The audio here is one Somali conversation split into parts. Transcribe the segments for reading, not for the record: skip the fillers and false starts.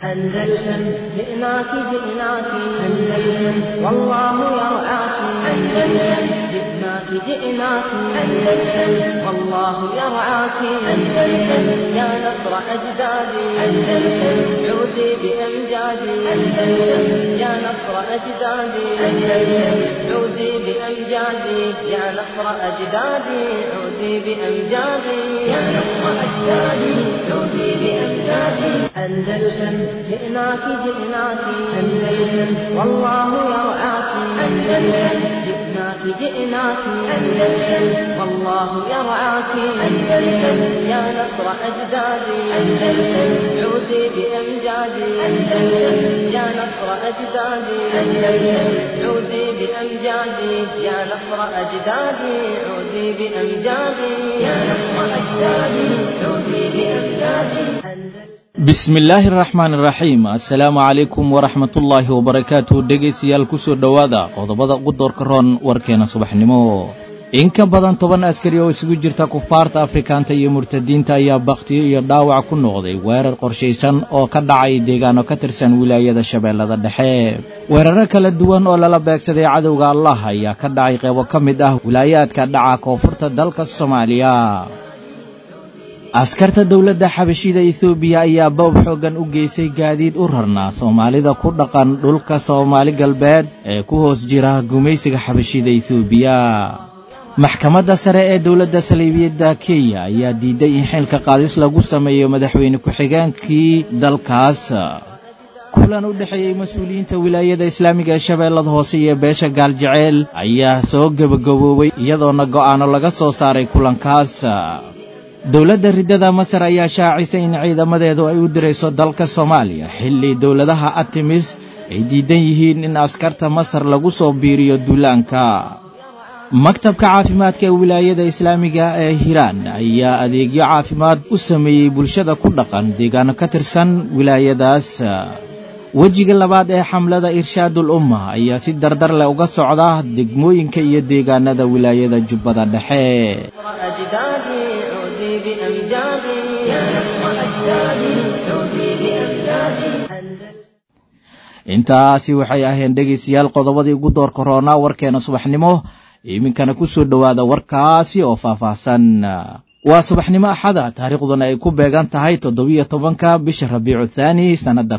أندلسن جئناك جئناك أندلسن والله يرعاك أندلسن جئناك جئناك أندلسن والله يرعاك أندلسن يا نصر أجدادي أندلسن عودي بأمجادي أندلسن يا نصر أجدادي أندلسن عودي بأمجادي يا نصر أجدادي عودي بأمجادي يا نصر أجدادي عودي بأمجادي أندلسن جئناك جئناك أندلسن والله يرعاك أندلسن جئناك جئناك أندلسن والله يرعاك أندلسن يا نصر أجدادي أندلسن عودي بأمجادي أندلسن يا نصر أجدادي أندلسن عودي بأمجادي يا نصر أجدادي عودي بأمجادي يا نصر أجدادي عودي بأمجادي بسم الله الرحمن الرحيم السلام عليكم ورحمة الله وبركاته dhegeystayaal ku soo dhawaada qodobada ugu doorka roon warkeena subaxnimo in ka badan 10 askari oo isugu jirta kufaarta Afrikaanta iyo murtadiinta ayaa baqtiyo iyo dhaawac ku noqday weerar qorsheysan oo ka dhacay deegaano ka tirsan wilaayada Shabeellada Dhexe weeraro kala duwan oo lala beegsaday cadawga Allah ayaa ka dhacay qaybo ka mid ah wilaayadka dhaca koonfurta dalka Soomaaliya askarta dawladda xabashida Itoobiya ayaa boob xoogan u geysay gaadiid u rarnaa Soomaalida ku dhaqan dhulka Soomaali galbeed ee ku hoos jira gumaysiga xabashida Itoobiya maxkamadda sare ee dawladda Saldhigyada Kenya ayaa diiday in xilka qaadis lagu sameeyo madaxweyne ku-xigeenkii dalkaas kulan u dhaxeeyay mas'uuliyiinta wilaayada Islaamiga ee Shabeellada Hoose iyo beesha Gaaljaceyl ayaa soo gabagaboobay iyadoona go'aano laga soo saaray kulankaas dawladda ridada Masar ayaa shaacisay in ciidamadeedu ay u dirayso dalka Soomaaliya xilli dawladaha Artemis ay diidan yihiin in askarta Masar lagu soo biiriyo duulaanka maktabka caafimaadka ee wilaayada Islaamiga ee Hiiraan ayaa adeegyo caafimaad u sameeyay bulshada ku dhaqan deegaano ka tirsan wilaayadaas wajiga labaad ee xamlada irshaadul umma ayaa si dardar leh uga socda degmooyinka iyo deegaanada wilaayada Jubbada Dhexe بأمجادي يا نصر أجدادي عودي بأمجادي intaasi waxay ahayn dhegeystayaal qodobadii ugu doorka roona warkeena subaxnimo iminkana ku soo dhawaada warkaasi oo faahfaahsan waa subaxnimo axada taariikhduna ay ku beegan tahay 17ka bisha Rabiicu Thani sanada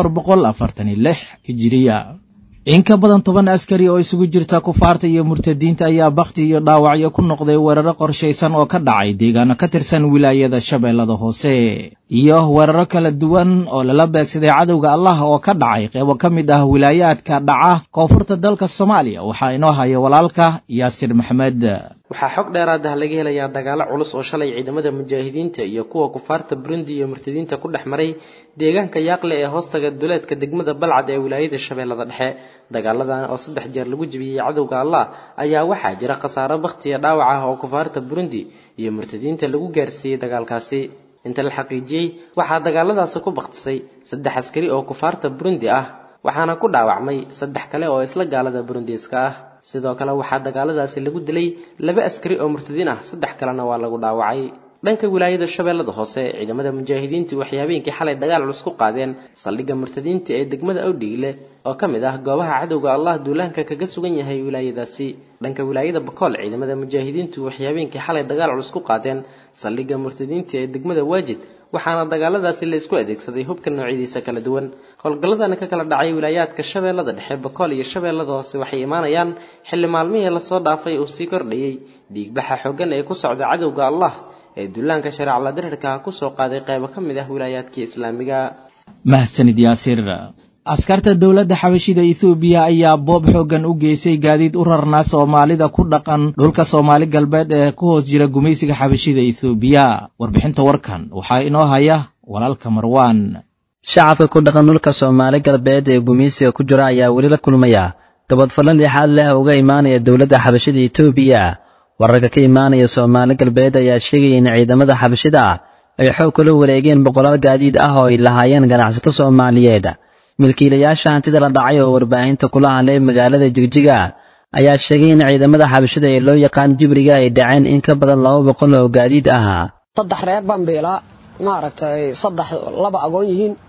1446 Hijriya in ka badan 10 askari oo isugu jirta kufaarta iyo murtadiinta ayaa baqti iyo dhaawacyo ku noqday weeraro qorsheysan oo ka dhacay deegaano ka tirsan wilaayada Shabeellada Hoose iyo weeraro kala duwan oo lala beegsaday cadawga Allah oo ka dhacay qaybo ka mid ah wilaayadka dhaca koonfurta dalka Soomaaliya waxa inoo haya walaalka Yaasir Maxamed waxaa xog dheeraad ah laga helayaa dagaalo culus oo shalay ciidamada mujaahidiinta iyo kuwa kufaarta Burundi iyo murtadiinta ku dhaxmaray deegaanka Yaaqle ee hoostaga duleedka degmada Balcad ee wilaayada Shabeellada Dhexe dagaaladan oo 3 jeer lagu jabiyay cadawga Allah ayaa waxaa jira khasaaro baqti iyo dhaawac ah oo kufaarta Burundi iyo murtadiinta lagu gaarsiiyay dagaalkaasi inta la xaqiijiyay waxaa dagaaladaas ku baqtisay 3 askari oo kufaarta Burundi ah waxaana ku dhaawacmay 3 kale oo isla gaalada Burundiiska ah sidoo kale waxaa dagaaladaasi lagu dilay 2 askari oo murtadiin ah 3 kalena waa lagu dhaawacay dhanka wilaayada Shabeellada Hoose ciidamada mujaahidiintu waxay habeenkii xalay dagaal culus ku qaadeen saldhigga murtadiinta ee degmada Awdhiile oo kamid ah goobaha cadawga Allah duulaanka kaga sugan yahay wilaayadaasi dhanka wilaayada Bakool ciidamada mujaahidiintu waxay habeenkii xalay dagaal culus ku qaadeen saldhigga murtadiinta ee degmada Waajid waxaana dagaaladaasi la isku adeegsaday hubka noocyadiisa kala duwan howlgalladan ka kala dhacay wilaayadka Shabeellada Dhexe Bakool iyo Shabeellada Hoose waxay imaanayaan xilli maalmihii la soo dhaafay oo sii kordhayay dhiigbaxa xooggan ee ku socda cadawga Allah ee duulaanka shariica la dirirka ku soo qaaday qaybo ka mid ah wilaayadka Islaamiga mahadsanid Yaasir askarta dawladda xabashida Itoobiya ayaa boob xoogan u geysay gaadiid u rarnaa Soomaalida ku dhaqan dhulka Soomaali galbeed ee ku hoos jira gumaysiga xabashida Itoobiya warbixinta warkan waxa inoo haya walaalka Marwan shacabka ku dhaqan dhulka Soomaali galbeed ee gumaysiga ku jira ayaa wali la kulmaya gabadh falan lixaad leh uga imaanaya dawladda xabashida Itoobiya wararka ka imaanaya Soomaali galbeed ayaa sheegay in ciidamada xabashida ay xoog kula wareegeen boqolaal gaadiid ah oo ay lahaayeen ganacsato Soomaaliyeed milkiilayaasha hantida la dhacay oo warbaahinta kula hadlay magaalada Jigjiga ayaa sheegay in ciidamada xabashida ee loo yaqaan Jibriga ay dhaceen in ka badan 200 oo gaadiid ah 3 reer Bambeela maaragtay 3 agoon yihiin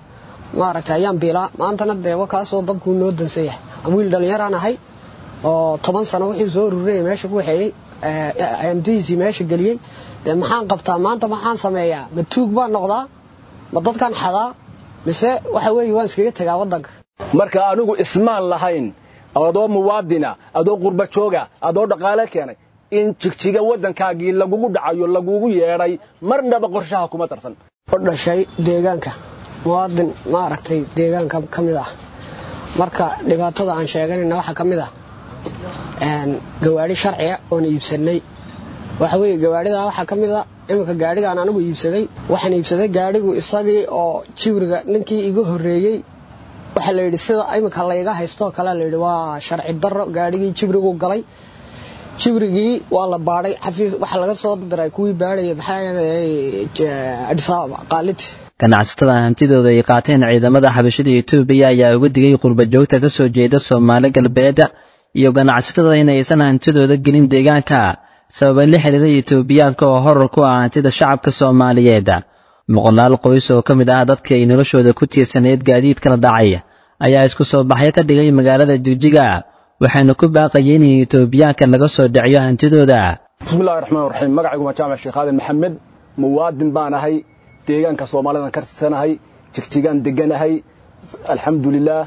maaragtay ayaan biilaa maantana deewa kaasoo dabku noo dansayahay wiil dhalinyaraan ahay oo 10 sano wixii soo ruray meesha ku waxeeyay aantiisi meesha galiyay de maxaan qabtaa maanta maxaan sameeyaa ma tuug baan noqdaa ma dadkan xadaa mise waxa weeye waan iskaga tagaa wadanka marka anigu ismaan lahayn adoo muwaadina adoo qurba jooga adoo dhaqaale keenay in jigjiga wadankaagii lagugu dhacayo lagugu yeeray marnaba qorshaha kuma tarsan oo dhashay deegaanka muwaadin maaragtay deegaanka kamid ah marka dhibaatada aan sheeganayna waxa kamid ah gawaari sharciya oo iibsanay waxa weeye gawaarida waxa kamid ah imika gaariga aan anigu iibsaday waxaan iibsaday gaarigu isagii oo jibriga ninkii igu horeeyay waxa la yiri sida imika la iga haysto kala la yiri waa sharci darro gaarigii jibrigu galay jibrigii waa la baaray xafiis waxa laga soo diray kuwii baarayay Addis Ababa qaalid ganacsatada hantidooda ay qaateen ciidamada xabashida Itoobiya ayaa uga digay qurba joogta ka soo jeeda Soomaali galbeed iyo ganacsatada inaysan hantidooda gelin deegaanka sabab la xiriira Itoobiyaanka oo horor ku ah hantida shacabka Soomaaliyeed muqallaal qoys oo kamid ah dadka ay noloshooda ku tiirsaneed gaadiidka la dhacay ayaa isku soo baxay ka dhigay magaalada Jigjiga waxaana ku baaqayeen in Itoobiyaanka laga soo dhaciyo hantidooda bismillaahir rahmaanir rahiim magacaygu waa Jaamac Sheekh Aadan Maxamed muwaadin baan ahay deegaanka Soomaalida ka tirsanahay Jigjigaan deganahay alxamdulillah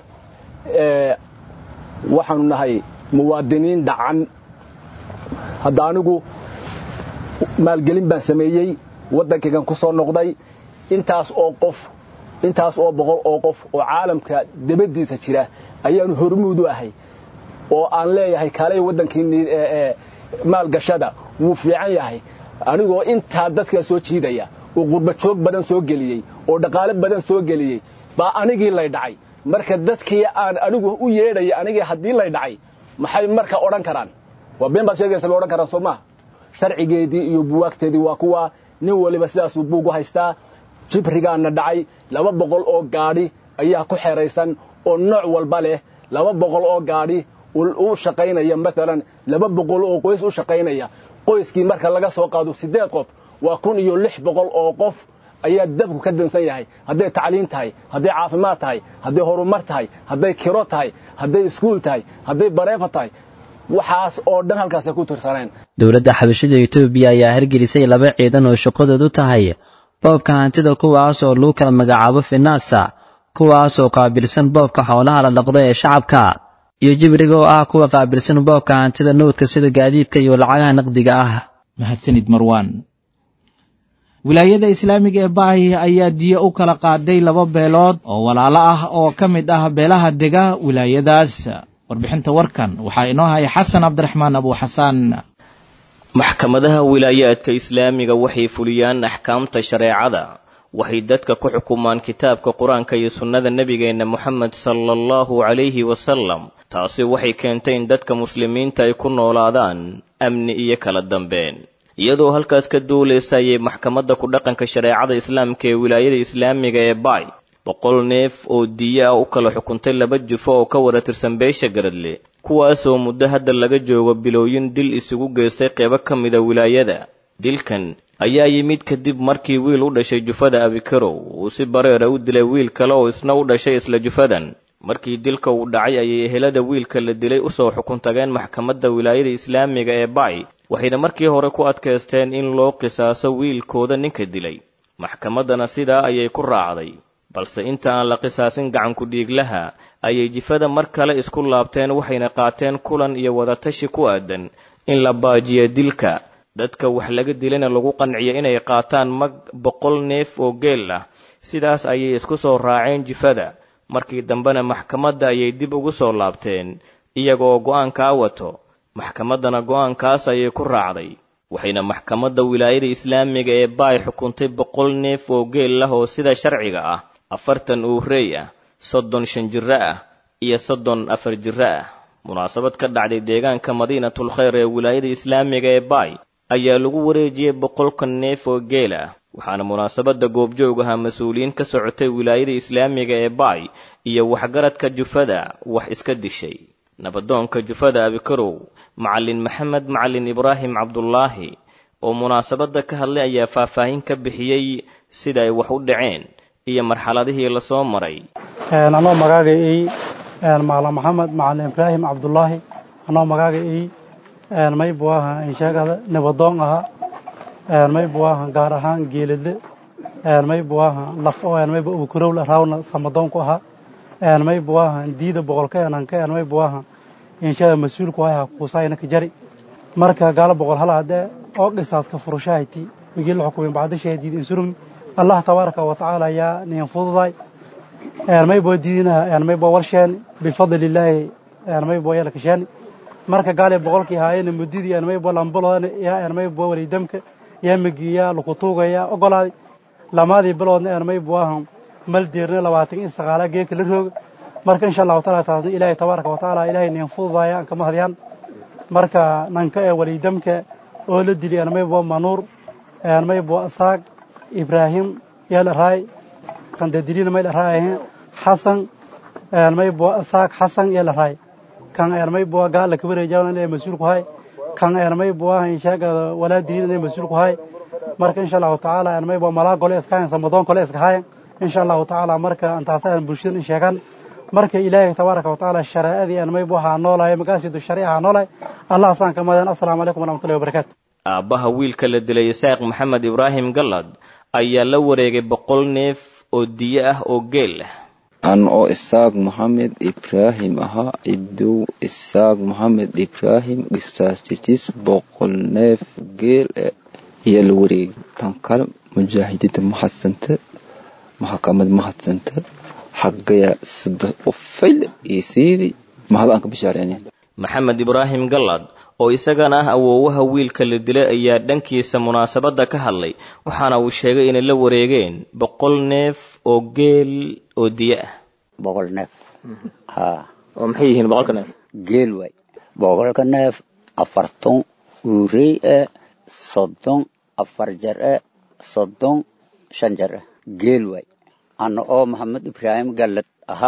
waxaanu nahay muwaadiniin dhacan hadda anigu maalgelin baan sameeyay wadankaygan ku soo noqday intaas oo boqol oo qof oo caalamka dibadiisa jira ayaanu hormuud u ahay oo aan leeyahay kaalay wadankiini maal gashada wuu fiican yahay anigoo inta dadka soo jiidaya oo qurba joog badan soo geliyay oo dhaqaale badan soo geliyay ba anigii lay dhacay marka dadkii aan anigu u yeedhay anigii hadii lay dhacay maxay marka oran karaan waa been baa sheegaysa loo oran karaan Soomaa sharcigeedii iyo buwaagteedii waa kuwa nin waliba sidaas uu buugu haystaa jibrigaana dhacay 200 oo gaari ayaa ku xeeraysan oo nooc walba leh 200 oo gaari uu shaqaynaya midaan 200 oo qoys u shaqaynaya qoyskii marka laga soo qaado 8 qof waa 1600 oo qof ayaa dabku ka dansan yahay haday tacliin tahay haday caafimaad tahay haday horumar tahay haday kiro tahay haday iskuul tahay haday bareefo tahay waxaas oo dhan halkaas ku tirsaneen dawladda xabashida Itoobiya ayaa hirgelisay 2 ciidan oo shaqadoodu tahay boobka hantida kuwaas oo loo kala magacaabo finaasa kuwaas oo qaabilsan boobka xoolaha la dhaqdo ee shacabka iyo jibriga oo ah kuwa qaabilsan boobka hantida noodka sida gaadiidka iyo lacagaha naqdiga ah mahadsanid Marwan wilaayada islaamiga ee Baahi ayaa diya u kala qaaday 2 beelood oo walaalo ah oo kamid ah beelaha dega wilaayadaas warbixinta warkan waxaa inoo hay Xasan Cabdiraxmaan Abu Xasan maxkamadaha wilaayaadka islaamiga waxay fuliyaan ahkaamta shareecada waxay dadka ku xukumaan kitaabka quraanka iyo sunnada nabigeena Muhammad sallallahu alayhi wasallam taasi waxay keentay in dadka muslimiinta ay ku noolaadaan amni iyo kala dambeyn iyadoo halkaas ka duuleysay maxkamadda ku dhaqanka shareecada islaamka ee wilaayada islaamiga ee Baay 100 neef oo diya u kala xukuntay 2 jufo oo ka wada tirsan beesha Garadle kuwaas oo muddo hadda laga joogo bilooyin dil isugu geystay qaybo kamid ah wilaayada dilkan ayaa yimid kadib markii wiil u dhashay jufada Abikarow uu si bareer u dilay wiil kale oo isna u dhashay isla jufadan markii dilka uu dhacay ayay ehelada wiilka la dilay u soo xukuntageen maxkamadda wilaayada islaamiga ee Baay waxayna markii hore ku adkaysteen in loo qisaaso wiilkooda ninka dilay maxkamadana sidaa ayay ku raacday balse inta aan la qisaasin gacan ku dhiiglaha ayay jifada mar kale isku laabteen waxayna qaateen kulan iyo wada tashi ku aadan in la baajiyo dilka dadka wax laga dilayna lagu qanciyo inay qaataan mag 100 neef oo geel ah sidaas ayay isku soo raaceen jifada markii dambena maxkamadda ayay dib ugu soo laabteen iyagoo go'aanka wato maxkamadana go'aankaas ayay ku raacday waxayna maxkamadda wilaayada islaamiga ee Baay xukuntay 100 neef oo geel ah oo sida sharciga ah 40 uurey ah 35 jira ah iyo 34 jira ah munaasabad ka dhacday deegaanka Madiinatul Khayr ee wilaayada islaamiga ee Baay ayaa lagu wareejiyay 100 neef oo geel ah waxaana munaasabada goobjoogaha mas'uuliyiin ka socotay wilaayada islaamiga ee Baay iyo waxgaradka jufada wax iska dishay nabadoonka jufada Abikarow macallin Maxamed macallin Ibraahim Cabdullaahi oo munaasabada ka hadlay ayaa faahfaahin ka bixiyay sida ay wax u dhaceen iyo marxaladihii la soo maray. anoo magaaga maala maxamed macalin ibraahim cabdullaahi anoo magaaga may buaha inshaagada nabadoon aha may buaha gaar ahaan geelade may buaha laf oo may bu kurowla raawna samadoon ku aha may buaha diida boqolka ananka may buaha inshaada mas'uul ku aha kuusayna ka jari marka gaala boqol halaade oo qisaas ka furushayti migil xukumin baad sheedid insurun Allah tabaaraka wa ta'ala ya nin fududay may boo diina may boo warshaan bifadlilaahi may boo yala kashaan marka gaale boqolkii haayeen mudidii may boo lambaloodan ya may boo waliidamka ya magiya luqutugaya ogolaad lamaadii biloodna may boo ahan mal deerna 29 geeka la roog marka insha Allah ta'ala taasna ilaahay tabaaraka wa ta'ala ilaahay nin fududaya kama hadiyaan marka nanka waliidamka oo la dilay may boo manuur may boo asaag ibraahim yala raay kan dadilina may raay xasan may boo asaag xasan yala raay kan may boo gaala ka wareejaan inay mas'uul ku hay kan may boo inshaga walaadiina inay mas'uul ku hay marka insha Allah ta'ala may boo malaag gole iskaan samadoon kale iska hay insha Allah ta'ala marka antaasaan bulshada sheegan marka ilaahay tabaaraka wa ta'ala sharaa'adii may boo ha noolay magaasidu shariica noolay Allah saan kamadan assalaamu alaykum wa rahmatullahi wa barakaatuh. Aabaha wiilka la dilay Isaaq Maxamed Ibraahim Gallad ayaa la wareegay 100 neef oo diya ah oo geel ah. oo Isaaq Maxamed Ibraahim aha ibdu Isaaq Maxamed Ibraahim qisaastis 100 neef geel iyo la wareegay tan kale mujaahidiinta maxadsanta maxkamad maxadsanta xaqaya saddex fayl isidi mahadaan ka bishaareenay. Maxamed Ibraahim Gallad oo isagana ah awoowaha wiilka la dilay ayaa dhankiisa munaasabada ka hadlay waxaana uu sheegay inay la wareegeen 100 neef oo geel oo diya ah. 100 neef oo maxay yihiin 100 neef geel way 100 neef 40 uurey 30 afarjar 30 shanjar geel way ana oo Maxamed Ibraahim Gallad aha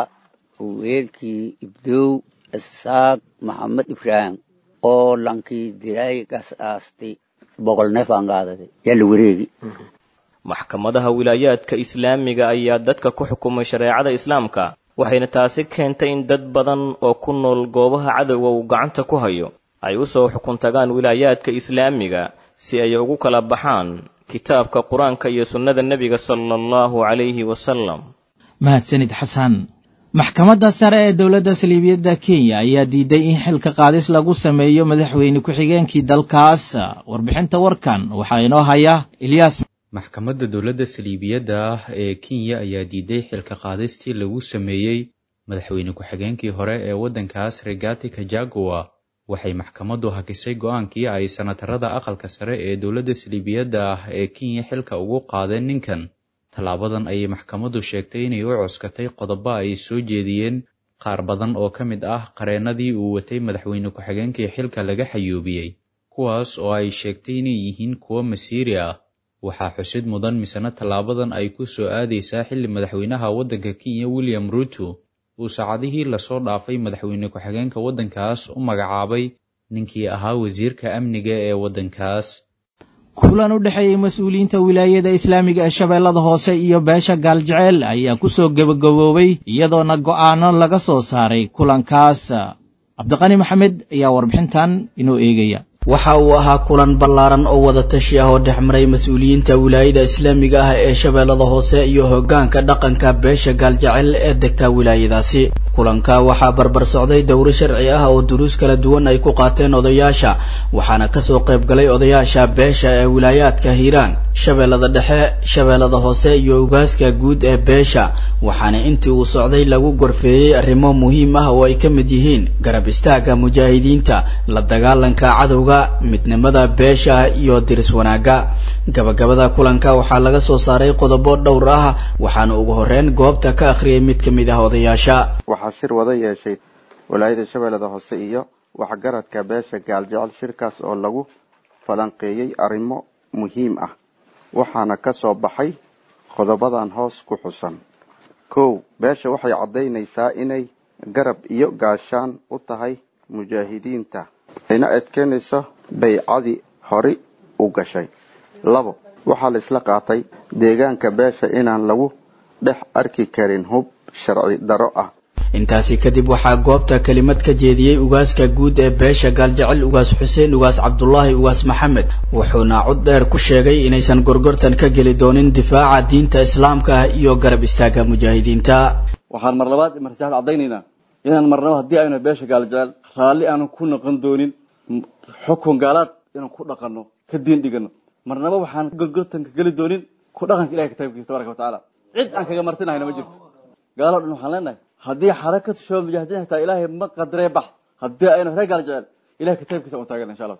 weelkii ibdow Isaaq Maxamed Ibraahim oo lankii dilay qasaasti 100 neef aan qaaday yalla wareegi. Maxkamadaha wilaayaadka islaamiga ayaa dadka ku xukumay shariicada islaamka waxayna taasi keentay in dad badan oo ku nool goobaha cadawga uu gacanta ku hayo ay u soo xukun tagaan wilaayaadka islaamiga si ay ugu kala baxaan kitaabka quraanka iyo sunnada nabiga sallallahu alayhi wasallam. mahadsanid xasan. maxkamadda sare ee dawladda Saldhigyada Kenya ayaa diiday in xilka qaadis lagu sameeyo madaxweyne ku-xigeenkii dalkaas. warbixinta warkan waxa inoo haya Ilyas. maxkamadda dawladda Saldhigyada ee Kenya ayaa diiday xilka qaadistii lagu sameeyay madaxweyne ku-xigeenkii hore ee wadankaas Rigathi Gachagua. waxay maxkamaddu hakisay go'aankii ay senatarada aqalka sare ee dawladda Saldhigyada ee Kenya xilka ugu qaadeen ninkan. talaabadan ayay maxkamaddu sheegtay inay u cuskatay qodobo ay soo jeediyeen qaar badan oo ka mid ah qareenadii uu watay madaxweyne ku-xigeenkii xilka laga xayuubiyey, kuwaas oo ay sheegtay inay yihiin kuwo masiiri ah. waxaa xusid mudan misana talaabadan ay ku soo aadaysaa xilli madaxweynaha waddanka Kenya William Ruto uu saacadihii lasoo dhaafay madaxweyne ku-xigeenka waddankaas u magacaabay ninkii ahaa wasiirka amniga ee waddankaas. kulan u dhaxeeyay mas'uuliyiinta wilaayada islaamiga ee Shabeellada Hoose iyo beesha Gaaljecel ayaa ku soo gabagaboobay iyadoona go'aano laga soo saaray kulankaas. Cabdiqani Maxamed ayaa warbixintan inoo eegaya. waxa uu ahaa kulan ballaaran oo wada tashi ah oo dhexmaray mas'uuliyiinta wilaayada islaamiga ah ee Shabeellada Hoose iyo hoggaanka dhaqanka beesha Gaaljecel ee degta wilaayadaasi. kulanka waxaa barbar socday dowr sharci ah oo duruus kala duwan ay ku qaateen odayaasha, waxaana ka soo qayb galay odayaasha beesha ee wilaayaadka Hiiraan, Shabeellada Dhexe, Shabeellada Hoose iyo ugaaska guud ee beesha. waxaana intii uu socday lagu gorfeeyay arrimo muhiim ah oo ay ka mid yihiin garab istaaga mujaahidiinta, la dagaalanka cadawga, midnimada beesha iyo diris wanaaga. gabagabada kulanka waxaa laga soo saaray qodobo dhowr ah, waxaana ugu horeyn goobta ka akhriyay mid ka mid ah odayaasha. waxaa shir wada yeeshay walaayada Shabeellada Hoose iyo waxgaradka beesha Gaaljecel. shirkaas oo lagu falanqeeyay arrimo muhiim ah, waxaana ka soo baxay qodobadan hoos ku xusan. 1. beesha waxay cadeynaysaa inay garab iyo gaashaan u tahay mujaahidiinta, ayna adkeynayso baycadii hore u gashay. 2. waxaa la isla qaatay deegaanka beesha inaan lagu dhex arki karin hub sharci daro ah. intaasi kadib waxaa goobta kelimad ka jeediyey ugaaska guud ee beesha gaaljecel ugaas xuseen ugaas cabdullaahi ugaas maxamed wuxuuna cod dheer ku sheegay inaysan gorgortan ka geli doonin difaaca diinta islaamka iyo garab istaaga mujaahidiinta. waxaan mar labaad marsaad cadaynaynaa inaan marnaba haddii aynu beesha gaaljecel raalli aanu ku noqon doonin xukun gaalaad inaan ku dhaqanno ka diin dhigano marnaba waxaan gorgortan ka geli doonin ku dhaqanka ilahay kitaabkiisa tabaaraka wa tacaala cid aan kaga martinahayna ma jirto gaalo dhan waxaan leenahay haddii xarakatu shabaab mujaahidiin xitaa ilaahay ma qadaree bax haddii aynu reer gaaljecel ilahay kitaabkiisa u taagana insha allahu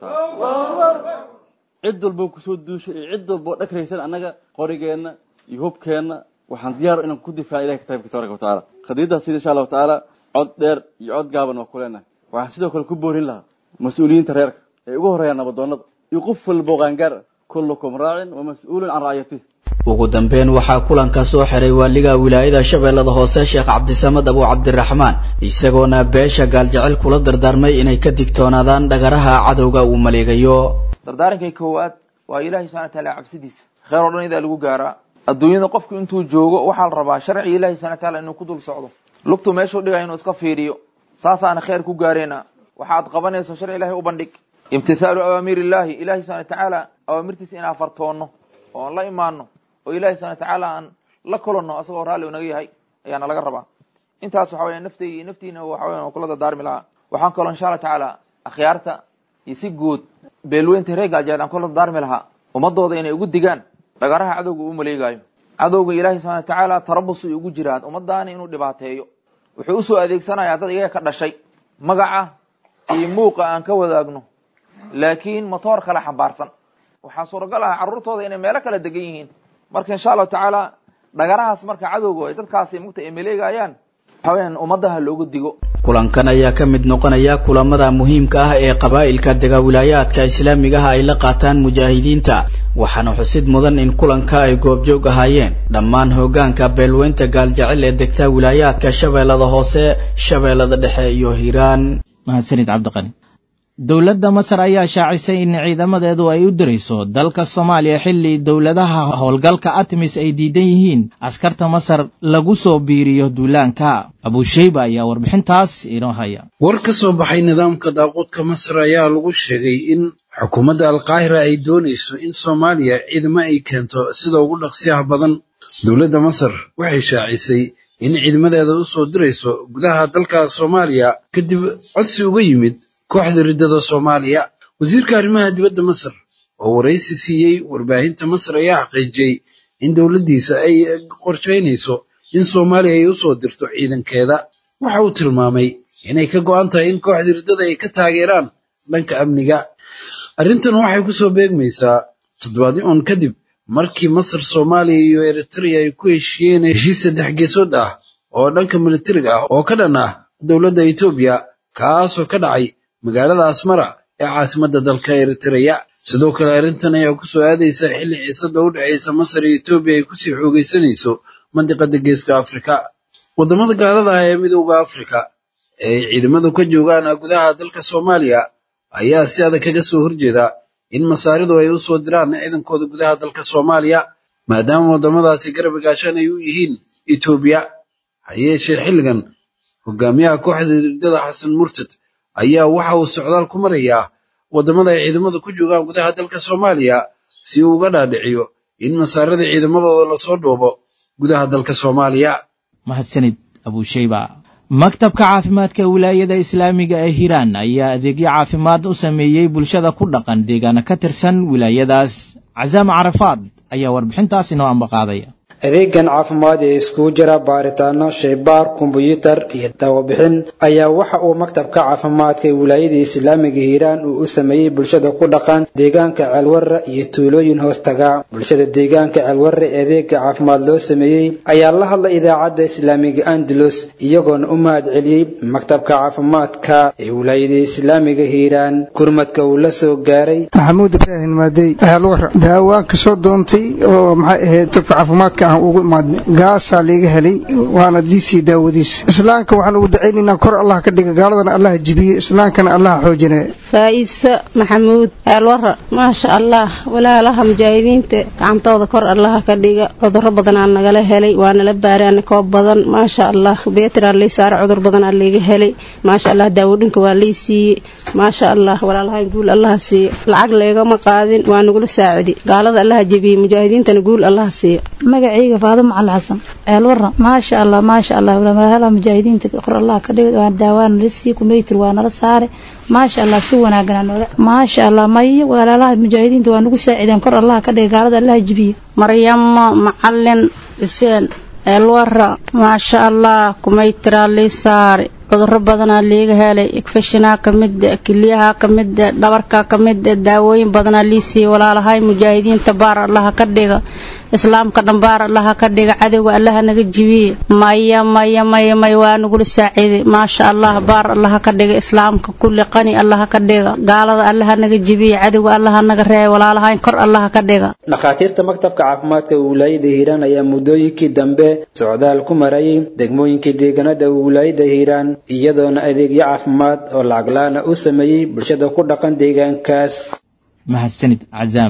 taala cid walbo kusoo duushay iyo cid walbo dhakraysan annaga qorigeenna iyo hubkeenna waxaan diyaar inaan ku difaaco ilahay kitaabkiisa tabaaraka wa tacaala qadiidaas sida insha allahu tacaala cod dheer iyo cod gaaban waa ku leenahay waxaan sidoo kale ku boorin lahaa mas-uuliyiinta reerka ee ugu horreeyaan nabadoonnada iyo qof walbo qaangaar kullukum raacin wa mas-uulun can racyatihi. ugu dambeyn waxaa kulanka soo xiray waaliga wilaayada shabeellada hoose sheekh cabdisamad abu cabdiraxmaan isagoona beesha gaaljecel kula dardaarmay inay ka digtoonaadaan dhagaraha cadowga uu maleegayo. dardaarankay koowaad waa ilaahay subxaana watacaala cabsidiisa khayr oo dhan idaa lagu gaaraa adduunyada qofku intuu joogo waxaa la rabaa sharciga ilaahay subxaana watacaala inuu ku dul socdo lugtu meeshuu dhigay inuu iska fiiriyo saasaana khayr ku gaareenaa waxaad qabanayso sharci ilaahay u bandhig imtithaalu awaamiir illaahi ilaahay subxaana watacaala awaamirtiisa inaan fartoonno oon la imaano oo ilaahay subxaana watacaala aan la kulanno asagoo raalli unaga yahay ayaana laga rabaa intaas waxa weya naftayga iyo naftiina waxa weya kula dardaarmi lahaa waxaan kaloo insha allah tacaala akhyaarta iyo si guud beelweynta reer gaaljecel aan kula dardaarmi lahaa ummadooda inay ugu digaan dhagaraha cadowga uu maleegaayo cadowga ilaahay subxana watacaala tarabus ay ugu jiraan ummadaani inuu dhibaateeyo wuxuu usoo adeegsanayaa dad iyaga ka dhashay magaca iyo muuqa aan ka wadaagno laakiin motoor kala xambaarsan waxaa suuragal ah carruurtooda inay meelo kala degan yihiin marka insha allahu tacaala dhagarahaas marka cadowga ay dadkaasi mugta ay maleegayaan waxaweyaan ummadaha loogu digo. kulankan ayaa ka mid noqonaya kulamada muhiimka ah ee qabaa'ilka dega wilaayaadka islaamiga ah ay la qaataan mujaahidiinta waxaana xusid mudan in kulanka ay goobjoog ahaayeen dhammaan hoggaanka beelweynta gaaljecel ee degta wilaayaadka shabeellada hoose shabeellada dhexe iyo hiiraan. mahadsanid cabdiqani. dowladda masar ayaa shaacisay in ciidamadeedu ay u dirayso dalka soomaaliya xilli dowladaha howlgalka artemis ay diidan yihiin askarta masar lagu soo biiriyo duulaanka. abushayba ayaa warbixintaas inoo haya. war ka soo baxay nidaamka daaqoodka masar ayaa lagu sheegay in xukuumadda alqaahira ay doonayso in soomaaliya ciidamo ay keento sida ugu dhaqsiyaha badan. dowladda masar waxay shaacisay in ciidamadeeda u soo dirayso gudaha dalka soomaaliya kadib codsi uga yimid kooxda riddada soomaaliya. wasiirka arrimaha dibadda masar oo waraysi siiyey warbaahinta masar ayaa xaqiijiyey in dowladdiisa ay qorshaynayso in soomaaliya ay u soo dirto ciidankeeda. waxa uu tilmaamay inay ka go'an tahay in kooxda riddada ay ka taageeraan dhanka amniga. arrintan waxay ku soo beegmaysaa toddobaadyo un kadib markii masar soomaaliya iyo eritrea ay ku heshiiyeen heshiis 3 geesood ah oo dhanka militariga ah oo ka dhan ah dowladda etoobiya kaasoo ka dhacay magaalada asmara ee caasimadda dalka eritrea. sidoo kale arrintan ayaa ku soo aadaysa xilli xiisada u dhexaysa masar iyo etoobiya ay kusii xoogaysanayso mandiqada geeska afrika. waddamada gaalada ah ee midowda afrika ee ciidamadu ka joogaan gudaha dalka soomaaliya ayaa si adag kaga soo horjeeda in masaaridu ay u soo diraan ciidankooda gudaha dalka soomaaliya maadaama waddamadaasi garab gaashaan ay u yihiin etoobiya. ha yeeshee xilligan hogaamiyaha kooxda riddada xasan murtad ayaa waxa uu socdaal ku marayaa waddamada ay ciidamadu ku joogaan gudaha dalka soomaaliya si uu uga dhaadhiciyo in masaarada ciidamadooda lasoo dhoobo gudaha dalka soomaaliya. mahadsanid abushayba. maktabka caafimaadka wilaayada islaamiga ee hiiraan ayaa adeegyo caafimaad u sameeyey bulshada ku dhaqan deegaana ka tirsan wilaayadaas. cazaam carafaad ayaa warbixintaas inoo ambaqaadaya. adeegan caafimaad ee iskugu jira baaritaano shaybaar kumbuyuutar iyo daawabixin ayaa waxa uu maktabka caafimaadka ee wilaayada islaamiga hiiraan uu u sameeyey bulshada ku dhaqan deegaanka ceelwarra iyo tuulooyin hoostaga. bulshada deegaanka ceelwarra ee adeega caafimaad loo sameeyey ayaa la hadlay idaacadda islaamiga andalus iyagoona u mahad celiyey maktabka caafimaadka ee wilaayada islaamiga hiiraan gurmadka uu la soo gaaray. maxamuud ibraahim maadey ceelwarra daawaan ka soo doontay oo maxay ahayd maktabka caafimaadka aan ugu imaadnay gaasaa liiga helay waana diisii daawadiis islaamka waxaan ugu dacaynaynaa kor allah ka dhiga gaaladana allah jibiye islaamkana allah xoojine faa'iisa maxamuud eelwara maasha allah walaalaha mujaahidiinta gacantooda kor allah ka dhiga cudurro badan aan nagala helay waana la baaray anakoo badan maasha allah beetraa lii saare cudur badan aan liiga helay maasha allah daawodhinka waa lii siiyey maasha allah walaalaha guul allah siiyo lacag leegama qaadin waa nagula saacidi gaalada allah jibiye mujaahidiintana guul allah siiyo magacayga faadimo cali xasan eelwara maasha allah walaalaha mujaahidiinta kor allah ka dhiga waa daawaan la siiyey kumaytir waa nala saare maasha allah si wanaagana nooga maasha allah may walaalaha mujaahidiinta waa nagu saacideen kor allah ka dhiga gaalada allah jibiye maryama macalin xuseen eelwara maasha allah kumaytira lii saare cudurro badanaa liiga helay igfashinaa ka mida kiliyaha ka mida dhabarka ka mida daawooyin badanaa lii siiyey walaalahay mujaahidiinta baar allaha ka dhiga islaamka dhan baar allaha ka dhiga cadowga allaha naga jibiye maya waa nagula saaciiday maasha allah baar allaha ka dhiga islaamka kulli qani allaha ka dhiga gaalada allaha naga jibiye cadowga allaha naga reey walaalahay kor allaha ka dhiga dhakhaatiirta maktabka caafimaadka wilaayada hiiraan ayaa muddooyinkii dambe socdaal ku marayay degmooyinkii deegaanada wilaayada hiiraan iyadoona adeegyo caafimaad oo lacag la'aan u sameeyey bulshada ku dhaqan deegaankaas mahadsanid cazaam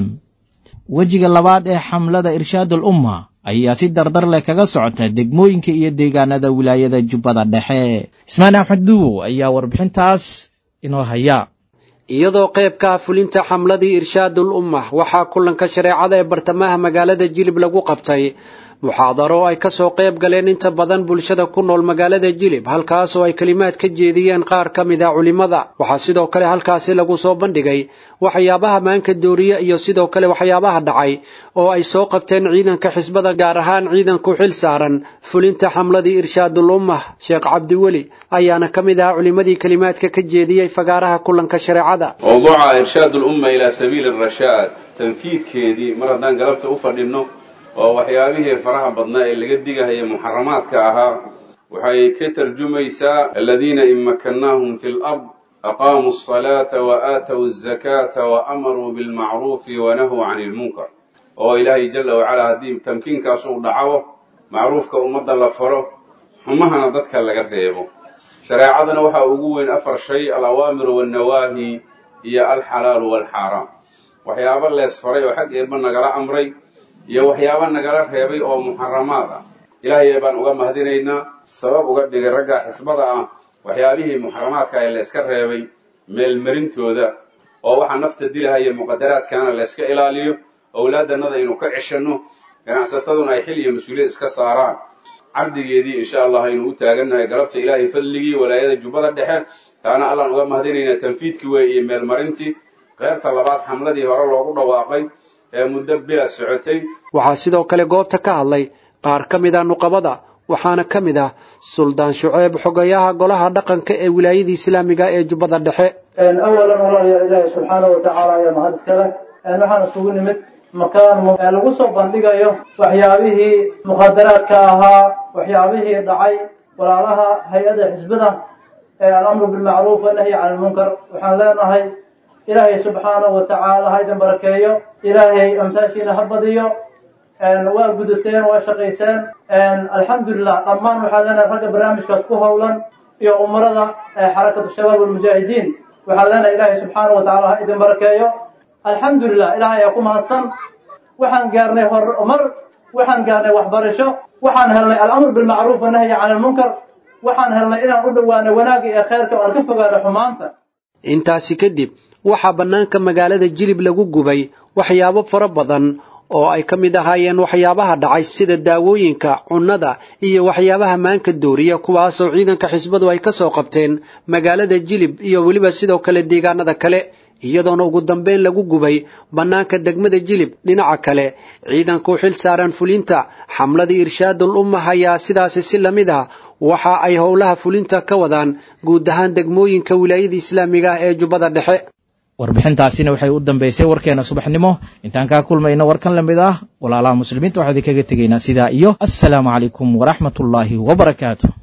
wejiga labaad ee xamlada irshaadul umma ayaa si dardar leh kaga socota degmooyinka iyo deegaanada wilaayada jubbada dhexe ismaan axmed duubow ayaa warbixintaas inoo haya iyadoo qaybka fulinta xamladii irshaadul umma waxaa kulanka shareecada ee bartamaha magaalada jilib lagu qabtay muxaadaro ay ka soo qayb galeen inta badan bulshada ku nool magaalada jilib halkaas oo ay kalimaad ka jeediyeen qaar ka mid ah culimada waxaa sidoo kale halkaasi lagu soo bandhigay waxyaabaha maanka dooriya iyo sidoo kale waxyaabaha dhacay oo ay soo qabteen ciidanka xisbada gaar ahaan ciidanku xil saaran fulinta xamladii irshaadul ummah sheekh cabdiweli ayaana ka mid ah culimadii kalimaadka ka jeediyey fagaaraha kulanka shareecada mawduuca irshaadul umma ilaa sabiili rashaad tanfiidkeedii mar haddaan galabta u fadhinno oo waxyaabihii faraha badnaa ee laga digahaya muxaramaadka ahaa waxay ka tarjumaysaa aladiina in makannaahum fi lard aqaamuu asalaata wa aatow azakaata wa amaruu bilmacruufi wanahuu cani ilmunkar oo ilaahay jalla wacalaa haddii tamkiinkaas uu dhaco macruufka ummadda la faro xumahana dadka laga reebo shareecadana waxaa ugu weyn 4 shay alawaamiru wannawaahi iyo alxalaalu waalxaaraam waxyaabo lees faray oo xag eebba nagala amray iyo waxyaabo nagala reebay oo muxaramaad ah ilaahay baan uga mahadinaynaa sabab uga dhigay ragga xisbada ah waxyaabihii muxaramaadka ee la iska reebay meelmarintooda oo waxa nafta dilahaya muqadaraadkana la iska ilaaliyo awlaadannada inuu ka ceshano ganacsataduna ay xil iyo mas-uuliyad iska saaraan cabdigeedii insha allah aynu u taagannahay galabta ilaahay fadligii walaayada jubbada dhexe taana allaan uga mahadinaynaa tanfiidkii wey iyo meelmarintii qaybta labaad xamladii hore loogu dhawaaqay ee muddo bila socotay waxaa sidoo kale goobta ka hadlay qaar ka mid ah nuqabada waxaana ka mid ah suldaan shuceyb xogayaha golaha dhaqanka ee wilaayada islaamiga ee jubbada dhexe awalan walaalayaal ilaahay subxaanahu watacaala ayaa mahad iskale waxaan isugu nimid makaan lagu soo bandhigayo waxyaabihii mukhadaraadka ahaa waxyaabihii dhacay walaalaha hay-ada xisbada ee alamru bilmacruuf wanahyi can ilmunkar waxaan leenahay ilaahay subxaanahu watacaala ha idin barakeeyo ilaahay amtaashiina ha badiyo waa gudateen waa shaqayseen alxamdulilah dhammaan waxaa leenahay ragga barnaamijkaas ku howlan iyo umarada xarakatu shabaab walmujaahidiin waxaa leenahay ilaahay subxaanahu watacaala ha idin barakeeyo alxamdulilah ilaahay ayaa ku mahadsan waxaan gaarnay horumar waxaan gaarnay waxbarasho waxaan helnay alamr bilmacruuf wanahyi can ilmunkar waxaan helnay inaan u dhowaanay wanaagga iyo khayrka oo aan ka fogaano xumaanta intaasi kadib waxaa bannaanka magaalada jilib lagu gubay waxyaabo fara badan oo ay ka mid ahaayeen waxyaabaha dhacay sida daawooyinka cunnada iyo waxyaabaha maanka dooriya kuwaasoo ciidanka xisbadu ay ka soo qabteen magaalada jilib iyo weliba sidoo kale deegaanada kale iyadoona ugu dambeyn lagu gubay bannaanka degmada jilib dhinaca kale ciidanku xil saaran fulinta xamladii irshaadul ummah ayaa sidaasi si la mid ah waxa ay howlaha fulinta ka wadaan guud ahaan degmooyinka wilaayada islaamiga ah ee jubbada dhexe warbixintaasina waxay u dambaysay warkeena subaxnimo intaan kaa kulmayno warkan la mid ah walaalaha muslimiinta waxaan idinkaga tegaynaa sidaa iyo assalaamu calaykum waraxmatullaahi wabarakaatu